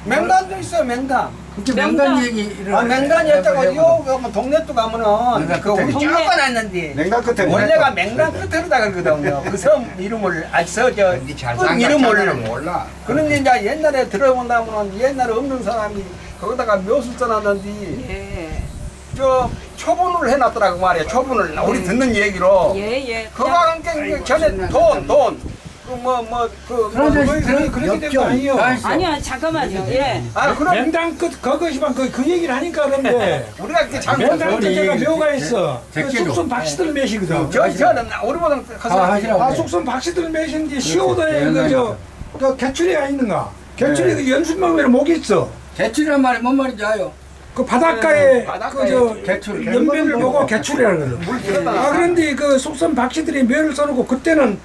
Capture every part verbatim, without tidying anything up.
맹단도 있어요, 맹단. 그게 명단 얘기. 아, 맹단이 했다고, 요, 요, 동네 또 가면은, 그, 우리 동네. 조금 했는데, 맹단 끝에 원래가 맹단 끝으로다 그러거든요. 그 섬 이름을, 아, 저, 저, 끝 이름을. 몰라. 그런데 이제 옛날에 들어본다면, 옛날에 없는 사람이 거기다가 묘수 써놨는데, 예. 저, 초분을 해놨더라고 말이야, 초분을. 우리 듣는 얘기로. 예, 예. 그거가 함께 전에 돈, 돈. 그 뭐, 뭐, 그, 뭐, 그런데 뭐, 그런 그렇게 된 거 아니에요. 아니야, 잠깐만요. 예. 아, 그럼 맹당 끝 그것이만 그, 그 얘기를 하니까 그런데 우리가 이렇게 참, 맹당 끝에가 묘가 있어. 그 제끼도. 숙성 박씨들 매시거든. 저, 저는 우리보다 아, 하시라고. 아 숙성 박씨들 매신데 시오도에 그저 그 개추리가 있는가? 개추리 그 연순망에는 목이 있어. 개출이란 말이 뭔 말인지 아요? 그 바닷가에 바닷가에 그저 개출. 연면을 보고 개추리라거든. 물 들어가. 아 그런데 그 숙성 박씨들이 묘를 써놓고 그때는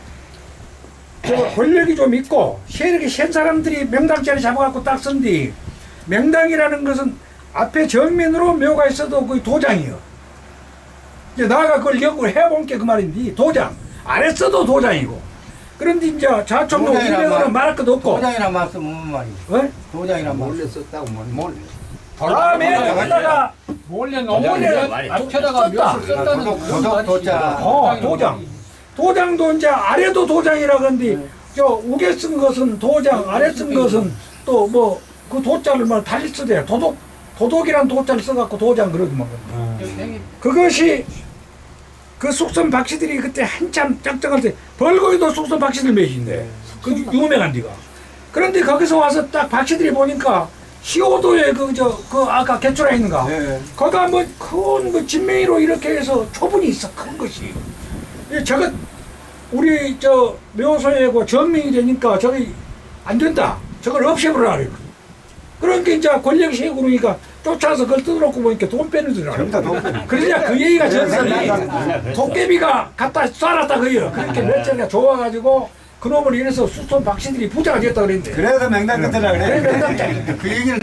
저 권력이 좀 있고 세력이 센 사람들이 명당자리 잡아갖고 딱 쓴뒤 명당이라는 것은 앞에 정면으로 묘가 있어도 그 도장이요. 이제 나가 그걸 기억을 해본 게 그 말인데 도장 아래 써도 도장이고 그런데 이제 좌측로 도장이란 이면으로 말- 말할 것도 없고 도장이란 말 쓰면 뭔 말이지? 어? 도장이란 말. 몰래 썼다고 뭐, 몰래. 다음에 여기다가 몰래 몰래 앞에다가 썼다. 묘수 썼다는 도덕, 도덕, 도자. 어 도장 도장도 이제 아래도 도장이라 그런데 저 우게 쓴 것은 도장 아래 쓴 것은 또 뭐 그 도자를 말 달리 쓰대 도덕 도덕이란 도자를 써갖고 도장 그러더만 그것이 그 숙성 박씨들이 그때 한참 짝짝할 때 벌거이도 숙성 박씨들 매신데 그 유명한 데가 그런데 거기서 와서 딱 박씨들이 보니까 시오도에 그 저 그 아까 개출하 있는가 예. 거기가 뭐큰그 진메이로 이렇게 해서 초분이 있어 큰 것이 이 저거 우리 저 묘소에 그 전명이 되니까 저기 안 된다 저걸 없애버려라 그래. 그러니까 이제 권력이 세고 그러니까 쫓아서 그걸 뜯어놓고 보니까 돈 빼는더라 전부 다 돈. 그러니까 그 얘기가 전설이 도깨비가 갖다 쏴놨다 그래요 그렇게 멸치가 좋아가지고 그놈을 인해서 수촌 박씨들이 부자가 됐다 그랬는데 그래서 맹단 끝에라 그래. 그래 맹당짜리 그 얘기는